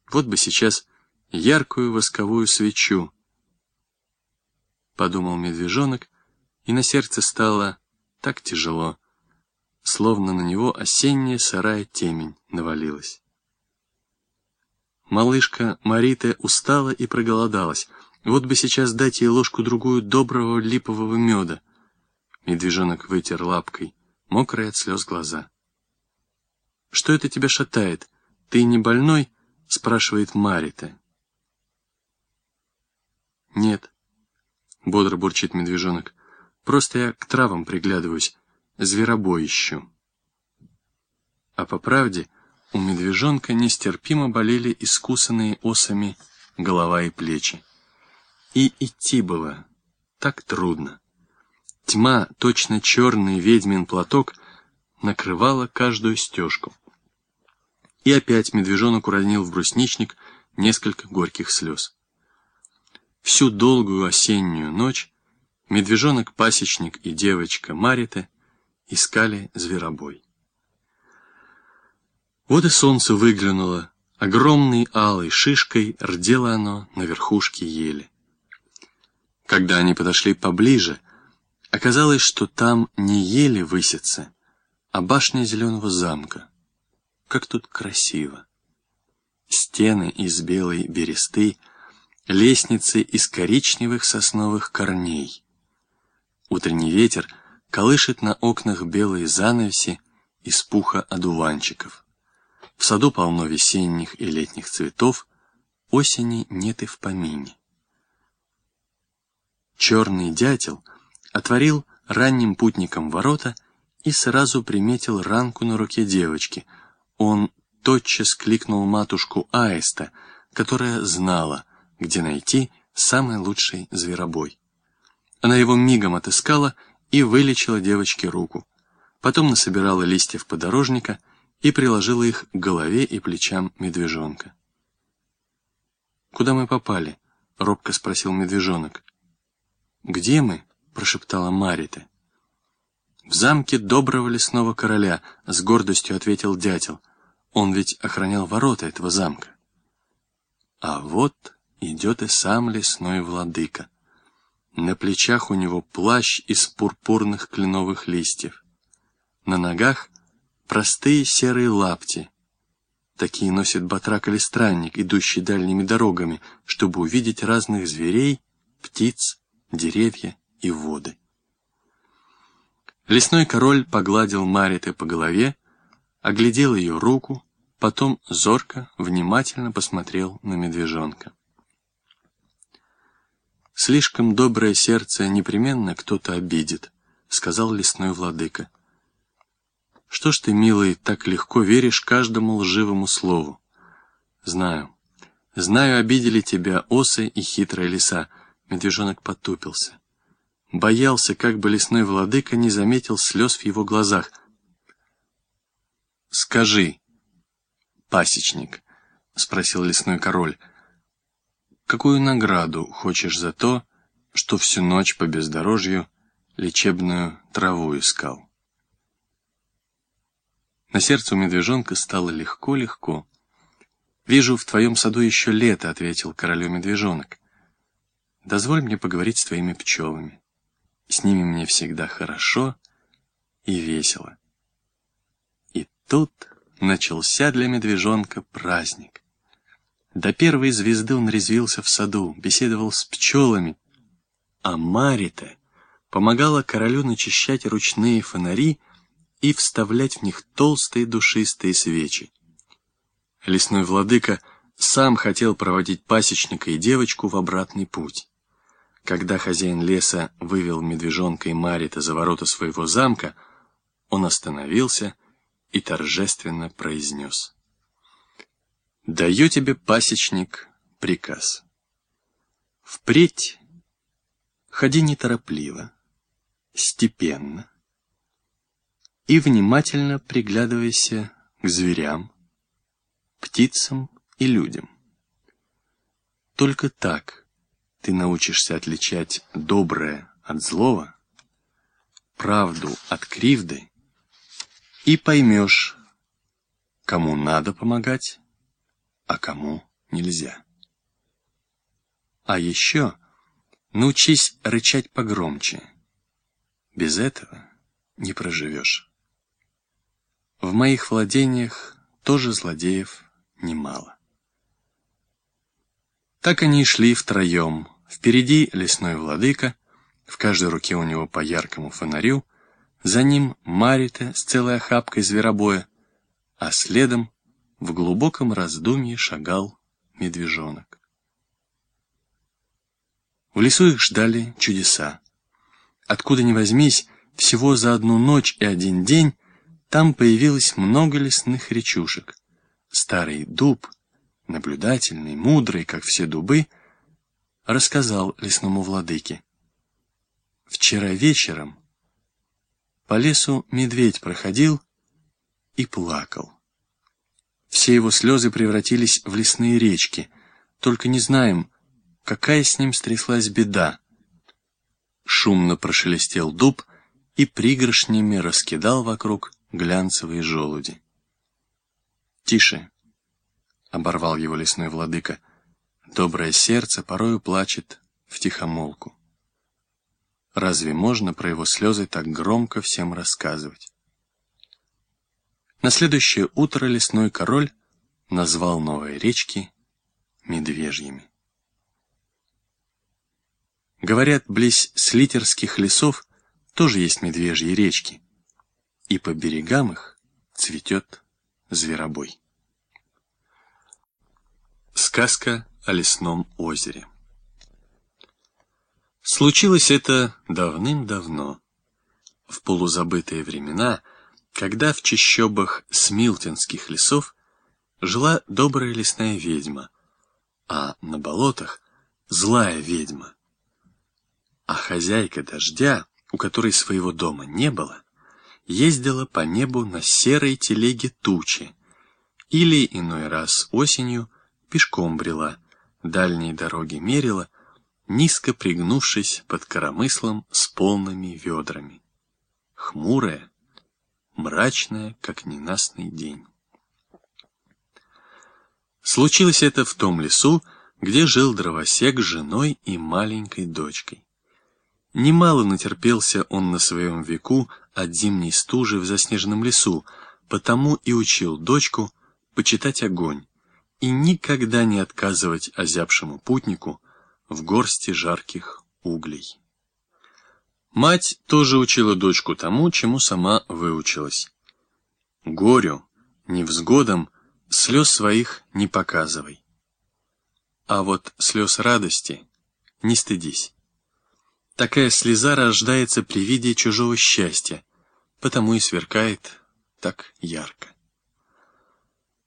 Вот бы сейчас яркую восковую свечу, подумал медвежонок, и на сердце стало так тяжело, словно на него осенняя сырая темень навалилась. Малышка Марита устала и проголодалась. Вот бы сейчас дать ей ложку-другую доброго липового меда. Медвежонок вытер лапкой мокрые от слез глаза. — Что это тебя шатает? Ты не больной? — спрашивает Марита. — Нет, — бодро бурчит медвежонок. — Просто я к травам приглядываюсь, зверобой ищу. А по правде, у медвежонка нестерпимо болели искусанные осами голова и плечи. И идти было так трудно. Тьма, точно черный ведьмин платок, накрывала каждую стежку. И опять медвежонок уронил в брусничник несколько горьких слез. Всю долгую осеннюю ночь медвежонок-пасечник и девочка Марита искали зверобой. Вот и солнце выглянуло, огромной алой шишкой рдело оно на верхушке ели. Когда они подошли поближе, оказалось, что там не ели высится, а башня зеленого замка. Как тут красиво! Стены из белой бересты, лестницы из коричневых сосновых корней. Утренний ветер колышет на окнах белые занавеси из пуха одуванчиков. В саду полно весенних и летних цветов, осени нет и в помине. Черный дятел отворил ранним путникам ворота и сразу приметил ранку на руке девочки. Он тотчас кликнул матушку Аиста, которая знала, где найти самый лучший зверобой. Она его мигом отыскала и вылечила девочке руку. Потом насобирала листьев подорожника и приложила их к голове и плечам медвежонка. «Куда мы попали?» — робко спросил медвежонок. «Где мы?» — прошептала Марита. «В замке доброго лесного короля», — с гордостью ответил дятел. «Он ведь охранял ворота этого замка». А вот идет и сам лесной владыка. На плечах у него плащ из пурпурных кленовых листьев. На ногах простые серые лапти. Такие носит батрак или странник, идущий дальними дорогами, чтобы увидеть разных зверей, птиц, деревья и воды. Лесной король погладил Марите по голове, оглядел ее руку, потом зорко, внимательно посмотрел на медвежонка. «Слишком доброе сердце непременно кто-то обидит», — сказал лесной владыка. «Что ж ты, милый, так легко веришь каждому лживому слову? Знаю, обидели тебя осы и хитрая лиса». Медвежонок потупился. Боялся, как бы лесной владыка не заметил слез в его глазах. «Скажи, пасечник», — спросил лесной король, — «какую награду хочешь за то, что всю ночь по бездорожью лечебную траву искал?» На сердце у медвежонка стало легко-легко. «Вижу, в твоем саду еще лето», — ответил королю медвежонок. «Дозволь мне поговорить с твоими пчелами. С ними мне всегда хорошо и весело». И тут начался для медвежонка праздник. До первой звезды он резвился в саду, беседовал с пчелами, а Марита помогала королю начищать ручные фонари и вставлять в них толстые душистые свечи. Лесной владыка сам хотел проводить пасечника и девочку в обратный путь. Когда хозяин леса вывел медвежонка и Марита за ворота своего замка, он остановился и торжественно произнес: «Даю тебе, пасечник, приказ. Впредь ходи неторопливо, степенно и внимательно приглядывайся к зверям, птицам и людям. Только так ты научишься отличать доброе от злого, правду от кривды и поймешь, кому надо помогать, а кому нельзя. А еще научись рычать погромче. Без этого не проживешь. В моих владениях тоже злодеев немало. Так они и шли втроем. Впереди лесной владыка, в каждой руке у него по яркому фонарю, за ним Марита с целой охапкой зверобоя, а следом в глубоком раздумье шагал медвежонок. В лесу их ждали чудеса. Откуда ни возьмись, всего за одну ночь и один день там появилось много лесных речушек. Старый дуб, наблюдательный, мудрый, как все дубы, рассказал лесному владыке: вчера вечером по лесу медведь проходил и плакал. Все его слезы превратились в лесные речки, только не знаем, какая с ним стряслась беда. Шумно прошелестел дуб и пригоршнями раскидал вокруг глянцевые желуди. «Тише!» — оборвал его лесной владыка. «Доброе сердце порою плачет втихомолку. Разве можно про его слезы так громко всем рассказывать?» На следующее утро лесной король назвал новые речки медвежьими. Говорят, близ слитерских лесов тоже есть медвежьи речки, и по берегам их цветет зверобой. Сказка о лесном озере. Случилось это давным-давно, в полузабытые времена, когда в чащобах смилтинских лесов жила добрая лесная ведьма, а на болотах злая ведьма. А хозяйка дождя, у которой своего дома не было, ездила по небу на серой телеге тучи, или иной раз осенью пешком брела, дальние дороги мерила, низко пригнувшись под коромыслом с полными ведрами. Хмурая, мрачная, как ненастный день. Случилось это в том лесу, где жил дровосек с женой и маленькой дочкой. Немало натерпелся он на своем веку от зимней стужи в заснеженном лесу, потому и учил дочку почитать огонь и никогда не отказывать озябшему путнику в горсти жарких углей. Мать тоже учила дочку тому, чему сама выучилась. Горю, невзгодам слез своих не показывай. А вот слез радости не стыдись. Такая слеза рождается при виде чужого счастья, потому и сверкает так ярко.